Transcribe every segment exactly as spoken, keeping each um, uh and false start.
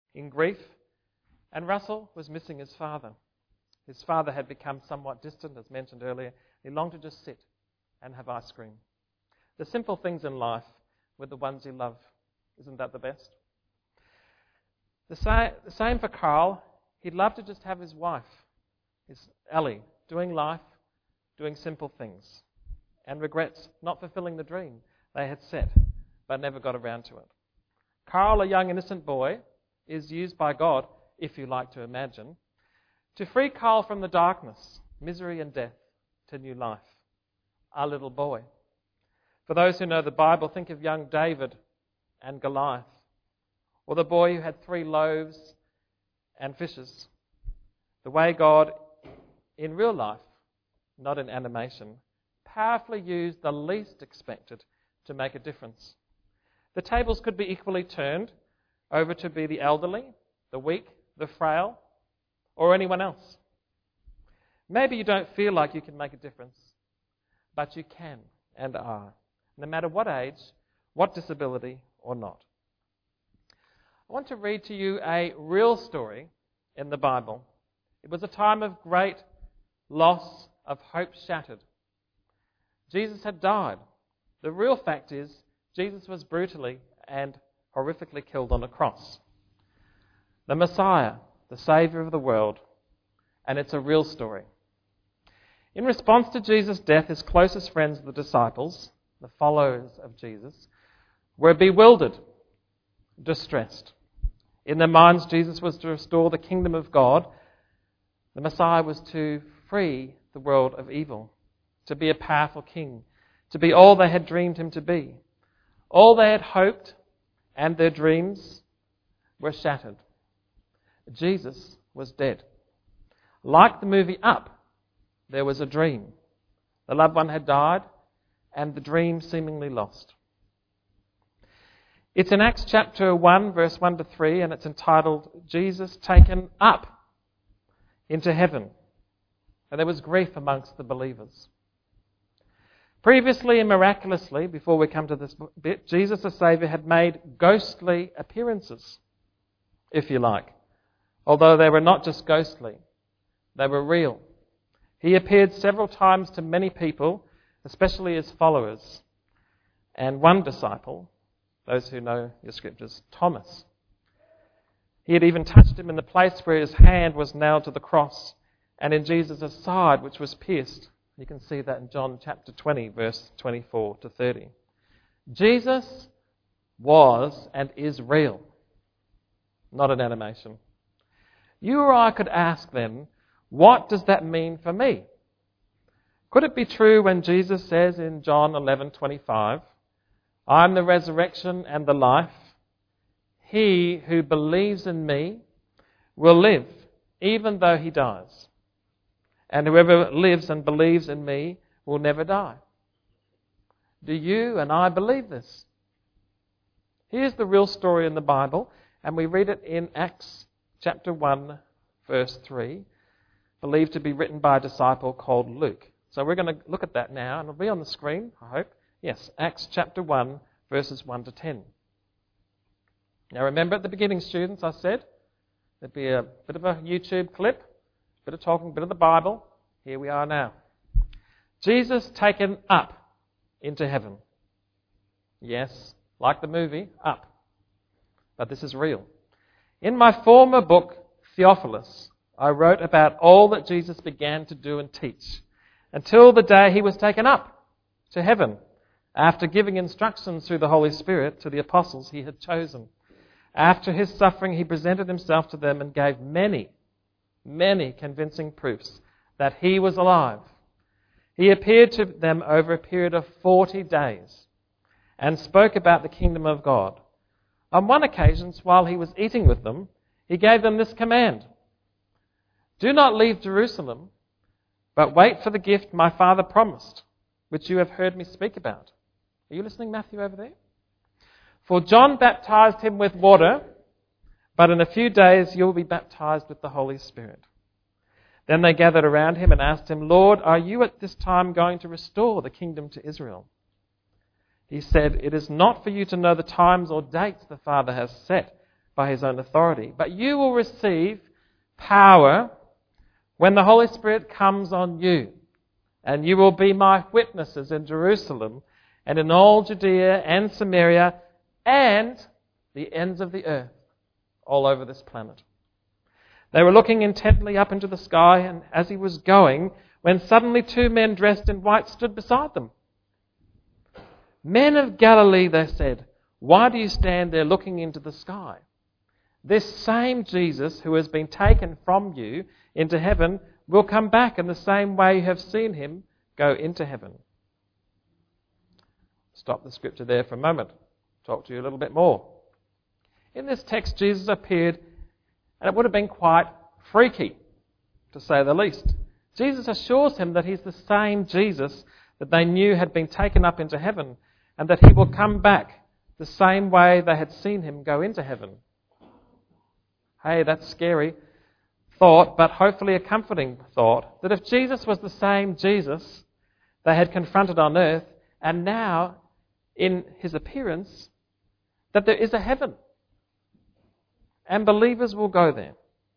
in grief, and Russell was missing his father. His father had become somewhat distant, as mentioned earlier. He longed to just sit and have ice cream. The simple things in life with the ones you love. Isn't that the best? The same, the same for Carl. He'd love to just have his wife, his Ellie, doing life, doing simple things, and regrets not fulfilling the dream they had set, but never got around to it. Carl, a young innocent boy, is used by God, if you like to imagine, to free Carl from the darkness, misery and death, to new life. Our little boy. For those who know the Bible, think of young David and Goliath, or the boy who had three loaves and fishes. The way God, in real life, not in animation, powerfully used the least expected to make a difference. The tables could be equally turned over to be the elderly, the weak, the frail, or anyone else. Maybe you don't feel like you can make a difference, but you can and are, no matter what age, what disability or not. I want to read to you a real story in the Bible. It was a time of great loss, of hope shattered. Jesus had died. The real fact is, Jesus was brutally and horrifically killed on a cross. The Messiah, the Saviour of the world, and it's a real story. In response to Jesus' death, his closest friends, the disciples, the followers of Jesus, were bewildered, distressed. In their minds, Jesus was to restore the kingdom of God. The Messiah was to free the world of evil, to be a powerful king, to be all they had dreamed him to be. All they had hoped and their dreams were shattered. Jesus was dead. Like the movie Up, there was a dream. The loved one had died and the dream seemingly lost. It's in Acts chapter one, verse one to three, and it's entitled, Jesus Taken Up into Heaven. And there was grief amongst the believers. Previously and miraculously, before we come to this bit, Jesus the Saviour had made ghostly appearances, if you like. Although they were not just ghostly, they were real. He appeared several times to many people, especially his followers. And one disciple, those who know your scriptures, Thomas. He had even touched him in the place where his hand was nailed to the cross, and in Jesus' side, which was pierced. You can see that in John chapter twenty, verse twenty-four to thirty. Jesus was and is real, not an animation. You or I could ask then, what does that mean for me? Could it be true when Jesus says in John eleven twenty-five, I am the resurrection and the life. He who believes in me will live, even though he dies. And whoever lives and believes in me will never die. Do you and I believe this? Here's the real story in the Bible, and we read it in Acts chapter one, verse three, believed to be written by a disciple called Luke. So we're going to look at that now, and it'll be on the screen, I hope. Yes, Acts chapter one, verses one to ten. Now remember at the beginning, students, I said there'd be a bit of a YouTube clip, bit of talking, bit of the Bible. Here we are now. Jesus taken up into heaven. Yes, like the movie, Up. But this is real. In my former book, Theophilus, I wrote about all that Jesus began to do and teach until the day he was taken up to heaven after giving instructions through the Holy Spirit to the apostles he had chosen. After his suffering, he presented himself to them and gave many Many convincing proofs that he was alive. He appeared to them over a period of forty days and spoke about the kingdom of God. On one occasion, while he was eating with them, he gave them this command. Do not leave Jerusalem, but wait for the gift my Father promised, which you have heard me speak about. Are you listening, Matthew, over there? For John baptized him with water, but in a few days you will be baptized with the Holy Spirit. Then they gathered around him and asked him, Lord, are you at this time going to restore the kingdom to Israel? He said, it is not for you to know the times or dates the Father has set, by his own authority. But you will receive power when the Holy Spirit comes on you. And you will be my witnesses in Jerusalem and in all Judea and Samaria and the ends of the earth, all over this planet. They were looking intently up into the sky, and as he was going, when suddenly two men dressed in white stood beside them. Men of Galilee, they said, why do you stand there looking into the sky? This same Jesus who has been taken from you into heaven will come back in the same way you have seen him go into heaven. Stop the scripture there for a moment. Talk to you a little bit more. In this text, Jesus appeared, and it would have been quite freaky, to say the least. Jesus assures him that he's the same Jesus that they knew had been taken up into heaven, and that he will come back the same way they had seen him go into heaven. Hey, that's scary thought, but hopefully a comforting thought, that if Jesus was the same Jesus they had confronted on earth, and now in his appearance, that there is a heaven, and believers will go there.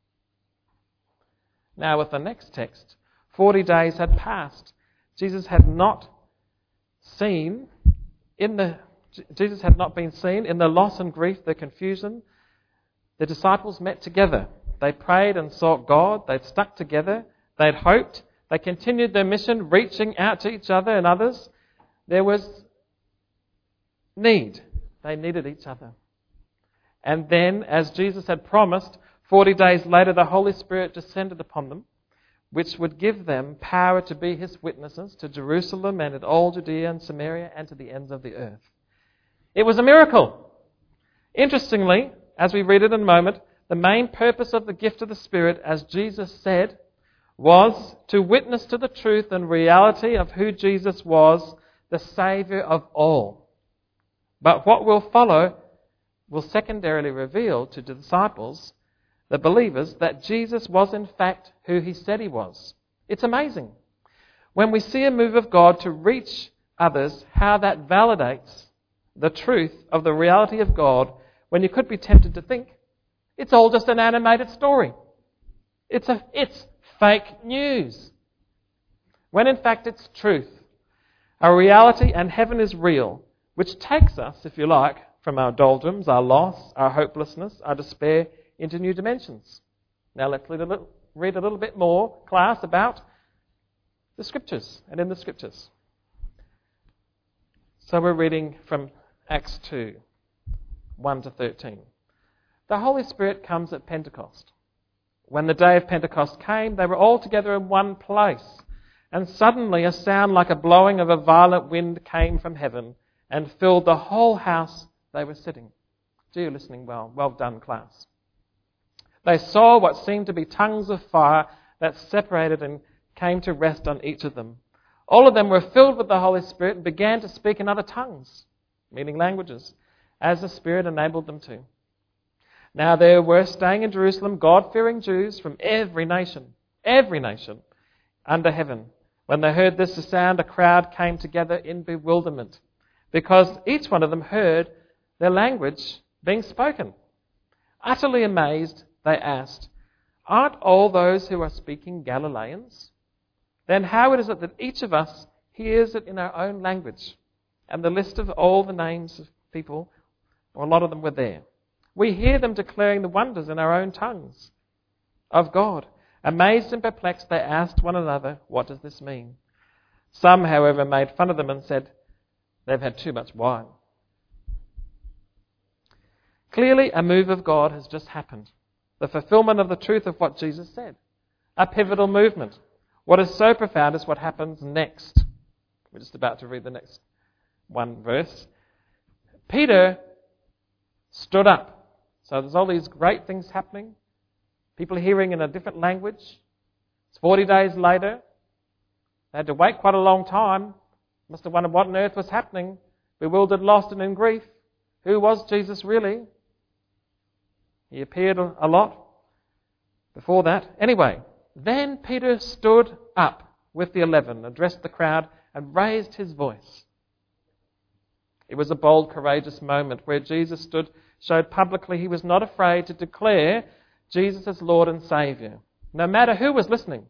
Now with the next text, forty days had passed. Jesus had not seen in the Jesus had not been seen. In the loss and grief, the confusion, the disciples met together. They prayed and sought God. They'd stuck together. They'd hoped. They continued their mission, reaching out to each other and others. There was need. They needed each other. And then, as Jesus had promised, forty days later, the Holy Spirit descended upon them, which would give them power to be his witnesses to Jerusalem and in all Judea and Samaria and to the ends of the earth. It was a miracle. Interestingly, as we read it in a moment, the main purpose of the gift of the Spirit, as Jesus said, was to witness to the truth and reality of who Jesus was, the Saviour of all. But what will follow will secondarily reveal to the disciples, the believers, that Jesus was in fact who he said he was. It's amazing. When we see a move of God to reach others, how that validates the truth of the reality of God, when you could be tempted to think it's all just an animated story. It's a, it's fake news. When in fact it's truth. A reality, and heaven is real, which takes us, if you like, from our doldrums, our loss, our hopelessness, our despair, into new dimensions. Now let's read a little, read a little bit more, class, about the Scriptures and in the Scriptures. So we're reading from Acts two, one to thirteen. The Holy Spirit comes at Pentecost. When the day of Pentecost came, they were all together in one place, and suddenly a sound like a blowing of a violent wind came from heaven and filled the whole house they were sitting. Do you listening well? Well done, class. They saw what seemed to be tongues of fire that separated and came to rest on each of them. All of them were filled with the Holy Spirit and began to speak in other tongues, meaning languages, as the Spirit enabled them to. Now there were staying in Jerusalem God-fearing Jews from every nation, every nation under heaven. When they heard this sound, a crowd came together in bewilderment, because each one of them heard their language being spoken. Utterly amazed, they asked, "Aren't all those who are speaking Galileans? Then how is it that each of us hears it in our own language?" And the list of all the names of people, or a lot of them, were there. We hear them declaring the wonders in our own tongues of God. Amazed and perplexed, they asked one another, "What does this mean?" Some, however, made fun of them and said, "They've had too much wine." Clearly, a move of God has just happened. The fulfillment of the truth of what Jesus said. A pivotal movement. What is so profound is what happens next. We're just about to read the next one verse. Peter stood up. So there's all these great things happening. People hearing in a different language. It's forty days later. They had to wait quite a long time. Must have wondered what on earth was happening. Bewildered, lost, and in grief. Who was Jesus really? He appeared a lot before that. Anyway, then Peter stood up with the eleven, addressed the crowd, and raised his voice. It was a bold, courageous moment where Jesus stood showed publicly he was not afraid to declare Jesus as Lord and Saviour, no matter who was listening.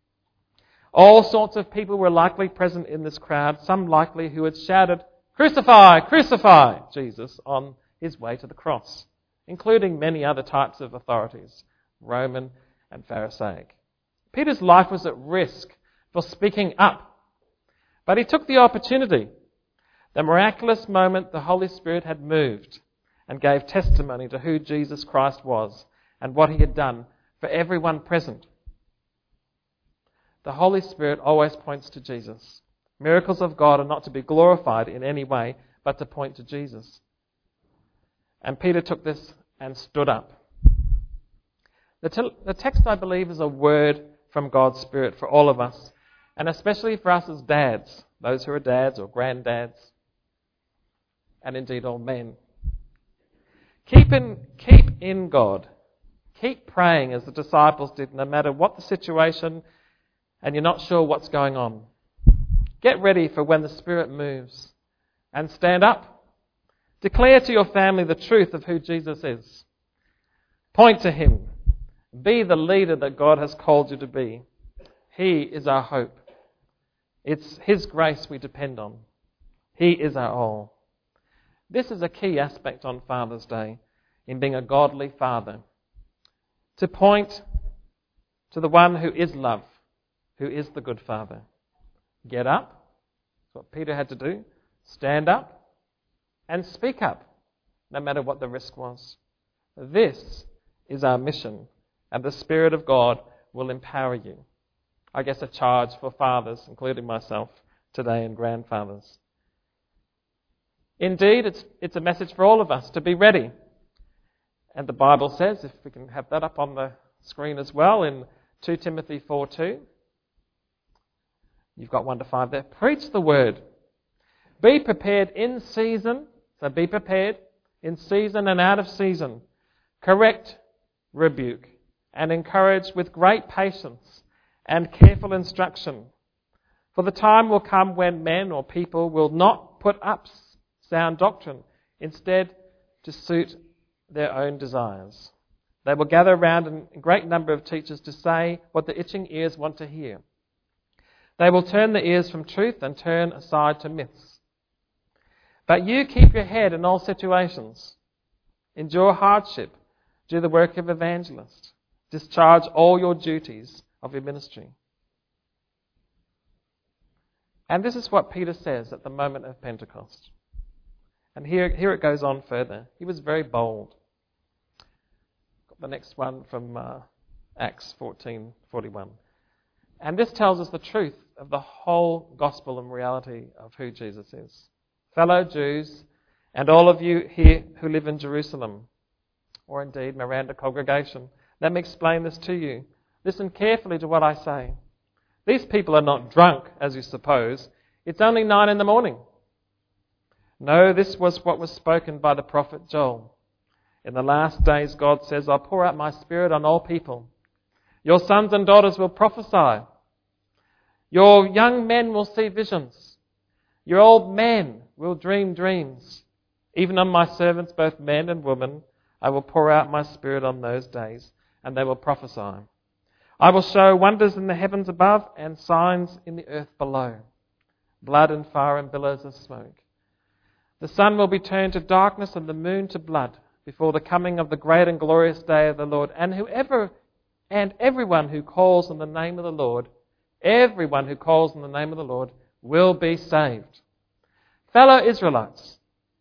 All sorts of people were likely present in this crowd, some likely who had shouted, "Crucify, crucify," Jesus on his way to the cross, including many other types of authorities, Roman and Pharisaic. Peter's life was at risk for speaking up, but he took the opportunity. The miraculous moment the Holy Spirit had moved and gave testimony to who Jesus Christ was and what he had done for everyone present. The Holy Spirit always points to Jesus. Miracles of God are not to be glorified in any way, but to point to Jesus. And Peter took this and stood up. The, te- the text, I believe, is a word from God's Spirit for all of us, and especially for us as dads, those who are dads or granddads, and indeed all men. Keep in, keep in God. Keep praying as the disciples did, no matter what the situation and you're not sure what's going on. Get ready for when the Spirit moves and stand up. Declare to your family the truth of who Jesus is. Point to Him. Be the leader that God has called you to be. He is our hope. It's His grace we depend on. He is our all. This is a key aspect on Father's Day in being a godly father. To point to the one who is love, who is the good Father. Get up. That's what Peter had to do. Stand up and speak up, no matter what the risk was. This is our mission, and the Spirit of God will empower you. I guess a charge for fathers, including myself today, and grandfathers. Indeed, it's, it's a message for all of us to be ready. And the Bible says, if we can have that up on the screen as well, in Second Timothy four two, you've got one to five there. Preach the word. Be prepared in season. So be prepared in season and out of season. Correct, rebuke, and encourage with great patience and careful instruction. For the time will come when men or people will not put up sound doctrine, instead to suit their own desires. They will gather around a great number of teachers to say what the itching ears want to hear. They will turn the ears from truth and turn aside to myths. But you keep your head in all situations. Endure hardship. Do the work of evangelist. Discharge all your duties of your ministry. And this is what Peter says at the moment of Pentecost. And here, here it goes on further. He was very bold. Got the next one from uh, Acts fourteen forty-one. And this tells us the truth of the whole gospel and reality of who Jesus is. Fellow Jews, and all of you here who live in Jerusalem, or indeed Miranda congregation, let me explain this to you. Listen carefully to what I say. These people are not drunk, as you suppose. It's only nine in the morning. No, this was what was spoken by the prophet Joel. In the last days, God says, I'll pour out my Spirit on all people. Your sons and daughters will prophesy. Your young men will see visions. Your old men will dream dreams. Even on my servants, both men and women, I will pour out my Spirit on those days, and they will prophesy. I will show wonders in the heavens above and signs in the earth below, blood and fire and billows of smoke. The sun will be turned to darkness and the moon to blood before the coming of the great and glorious day of the Lord. And whoever and everyone who calls on the name of the Lord, everyone who calls on the name of the Lord will be saved. Fellow Israelites,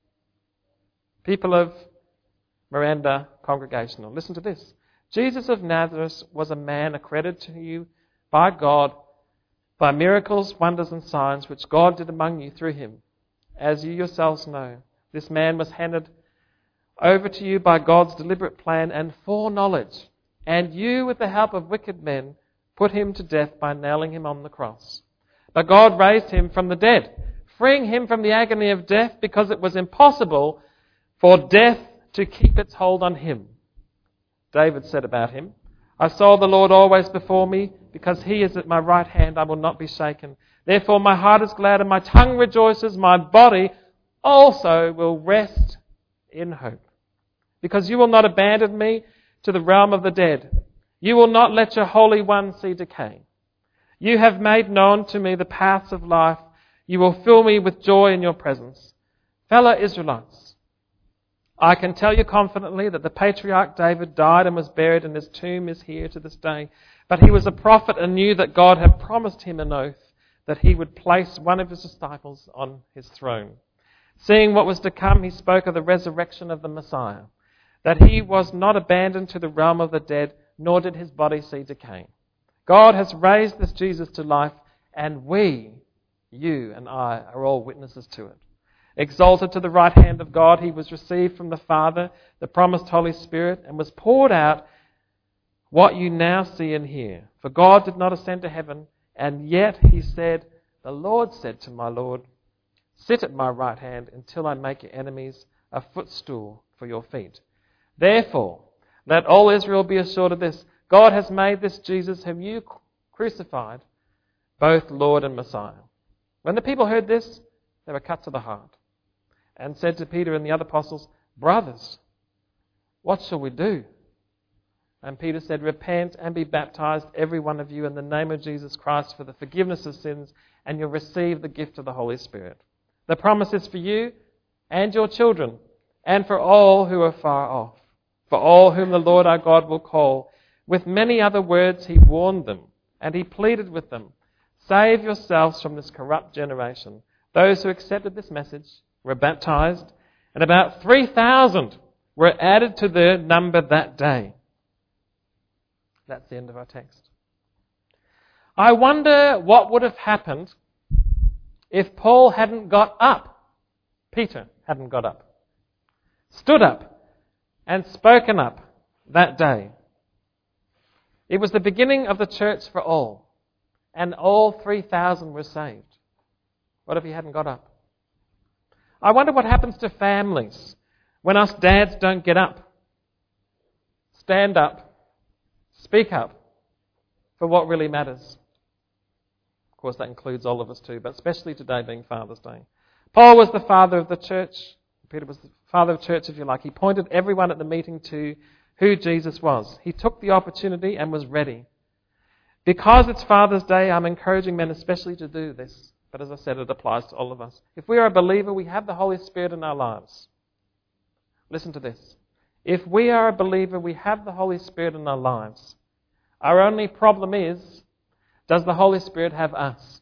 people of Miranda Congregational, listen to this. Jesus of Nazareth was a man accredited to you by God by miracles, wonders and signs which God did among you through him. As you yourselves know, this man was handed over to you by God's deliberate plan and foreknowledge, and you, with the help of wicked men, put him to death by nailing him on the cross. But God raised him from the dead, freeing him from the agony of death, because it was impossible for death to keep its hold on him. David said about him, I saw the Lord always before me, because he is at my right hand, I will not be shaken. Therefore my heart is glad and my tongue rejoices, my body also will rest in hope. because you will not abandon me to the realm of the dead. You will not let your Holy One see decay. You have made known to me the paths of life. You will fill me with joy in your presence. Fellow Israelites, I can tell you confidently that the patriarch David died and was buried, and his tomb is here to this day. But he was a prophet and knew that God had promised him an oath that he would place one of his disciples on his throne. Seeing what was to come, he spoke of the resurrection of the Messiah, that he was not abandoned to the realm of the dead, nor did his body see decay. God has raised this Jesus to life, and we, you and I, are all witnesses to it. Exalted to the right hand of God, he was received from the Father, the promised Holy Spirit, and was poured out what you now see and hear. For God did not ascend to heaven, and yet he said, the Lord said to my Lord, sit at my right hand until I make your enemies a footstool for your feet. Therefore, let all Israel be assured of this. God has made this Jesus whom you crucified both Lord and Messiah. When the people heard this, they were cut to the heart and said to Peter and the other apostles, brothers, what shall we do? And Peter said, repent and be baptized, every one of you, in the name of Jesus Christ for the forgiveness of sins, and you'll receive the gift of the Holy Spirit. The promise is for you and your children, and for all who are far off, for all whom the Lord our God will call. With many other words he warned them, and he pleaded with them, save yourselves from this corrupt generation. Those who accepted this message were baptized, and about three thousand were added to their number that day. That's the end of our text. I wonder what would have happened if Paul hadn't got up, Peter hadn't got up, stood up and spoken up that day. It was the beginning of the church for all, and all three thousand were saved. What if he hadn't got up? I wonder what happens to families when us dads don't get up, stand up, speak up for what really matters. Of course, that includes all of us too, but especially today being Father's Day. Paul was the father of the church. Peter was the father of the church, if you like. He pointed everyone at the meeting to who Jesus was. He took the opportunity and was ready. Because it's Father's Day, I'm encouraging men especially to do this. But as I said, it applies to all of us. If we are a believer, we have the Holy Spirit in our lives. Listen to this. If we are a believer, we have the Holy Spirit in our lives. Our only problem is, does the Holy Spirit have us?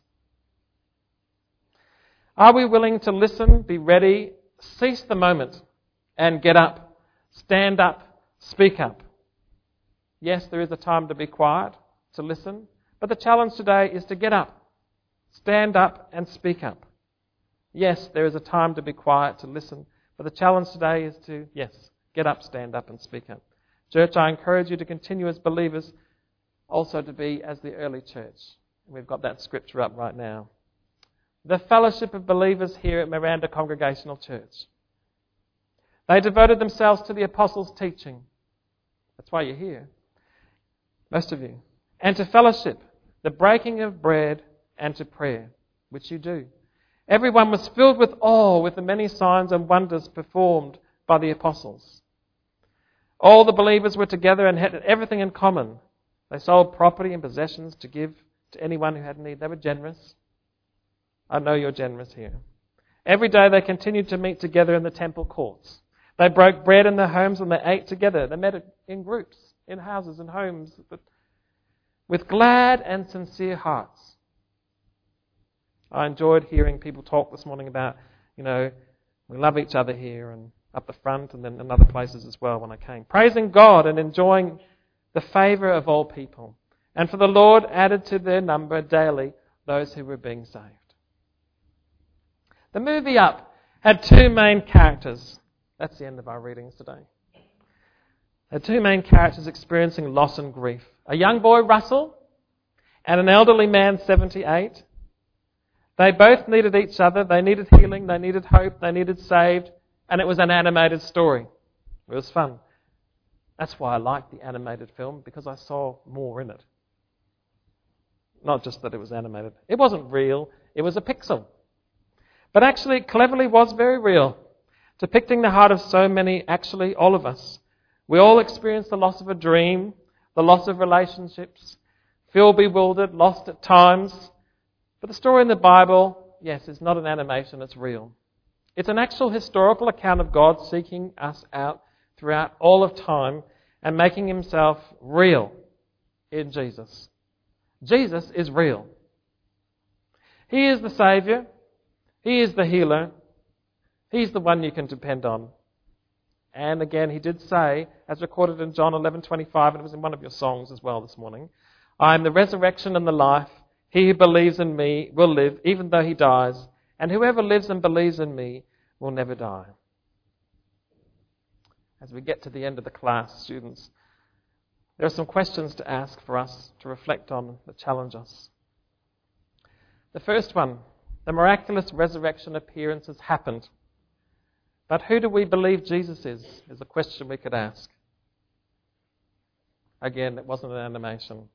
Are we willing to listen, be ready, cease the moment, and get up, stand up, speak up? Yes, there is a time to be quiet, to listen, but the challenge today is to get up, stand up, and speak up. Yes, there is a time to be quiet, to listen, but the challenge today is to, yes, get up, stand up, and speak up. Church, I encourage you to continue as believers, also to be as the early church. We've got that scripture up right now. The fellowship of believers here at Miranda Congregational Church. They devoted themselves to the apostles' teaching. That's why you're here, most of you. And to fellowship, the breaking of bread, and to prayer, which you do. Everyone was filled with awe with the many signs and wonders performed by the apostles. All the believers were together and had everything in common. They sold property and possessions to give to anyone who had need. They were generous. I know you're generous here. Every day they continued to meet together in the temple courts. They broke bread in their homes and they ate together. They met in groups, in houses and homes, but with glad and sincere hearts. I enjoyed hearing people talk this morning about, you know, we love each other here and up the front and then in other places as well when I came. Praising God and enjoying the favour of all people. And for the Lord added to their number daily those who were being saved. The movie Up had two main characters. That's the end of our readings today. There are two main characters experiencing loss and grief. A young boy, Russell, and an elderly man, seventy-eight. They both needed each other. They needed healing. They needed hope. They needed saved. And it was an animated story. It was fun. That's why I liked the animated film, because I saw more in it. Not just that it was animated. It wasn't real. It was a pixel. But actually, it cleverly was very real. depicting the heart of so many, actually all of us. We all experience the loss of a dream, the loss of relationships, feel bewildered, lost at times. But the story in the Bible, yes, is not an animation, it's real. It's an actual historical account of God seeking us out throughout all of time and making himself real in Jesus. Jesus is real. He is the Saviour. He is the healer. He's the one you can depend on. And again, he did say, as recorded in John eleven twenty-five, and it was in one of your songs as well this morning, I am the resurrection and the life. He who believes in me will live, even though he dies. And whoever lives and believes in me will never die. As we get to the end of the class, students, there are some questions to ask for us to reflect on that challenge us. The first one, the miraculous resurrection appearance has happened. But who do we believe Jesus is, is a question we could ask. Again, it wasn't an animation.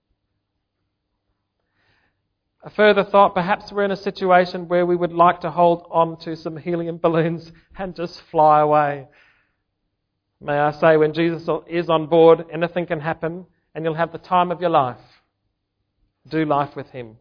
A further thought, perhaps we're in a situation where we would like to hold on to some helium balloons and just fly away. May I say, when Jesus is on board, anything can happen and you'll have the time of your life. Do life with him.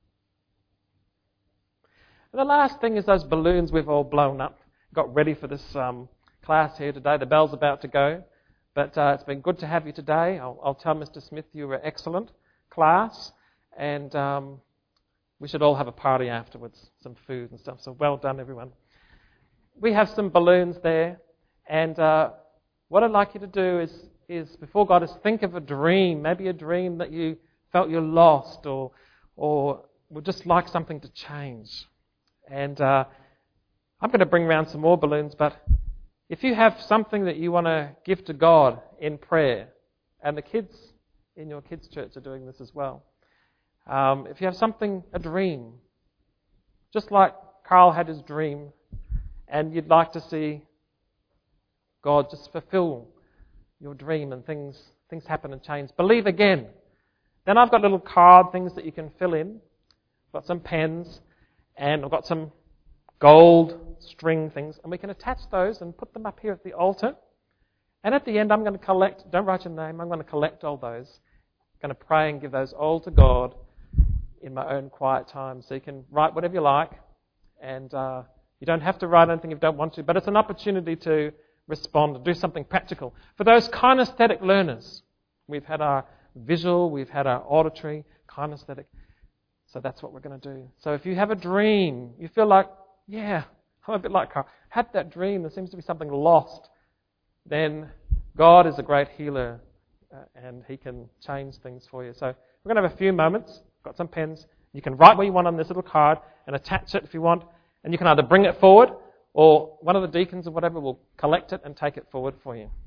And the last thing is those balloons we've all blown up. Got ready for this um, class here today. The bell's about to go. But uh, it's been good to have you today. I'll, I'll tell Mister Smith you were excellent class. And um, we should all have a party afterwards. Some food and stuff. So well done, everyone. We have some balloons there. And uh, what I'd like you to do is, is, before God, is think of a dream. Maybe a dream that you felt you lost or, or would just like something to change. And uh, I'm going to bring around some more balloons, but if you have something that you want to give to God in prayer, and the kids in your kids' church are doing this as well, um, if you have something, a dream, just like Carl had his dream, and you'd like to see God just fulfill your dream and things things happen and change, believe again. Then I've got little card things that you can fill in. I've got some pens, and I've got some gold string things, and we can attach those and put them up here at the altar. And at the end, I'm going to collect, don't write your name, I'm going to collect all those. I'm going to pray and give those all to God in my own quiet time. So you can write whatever you like, and uh, you don't have to write anything if you don't want to, but it's an opportunity to respond and do something practical. For those kinesthetic learners, we've had our visual, we've had our auditory, kinesthetic. So that's what we're going to do. So if you have a dream, you feel like, yeah, I'm a bit like Carl, had that dream, there seems to be something lost, then God is a great healer uh, and he can change things for you. So we're going to have a few moments. Got some pens. You can write what you want on this little card and attach it if you want. And you can either bring it forward or one of the deacons or whatever will collect it and take it forward for you.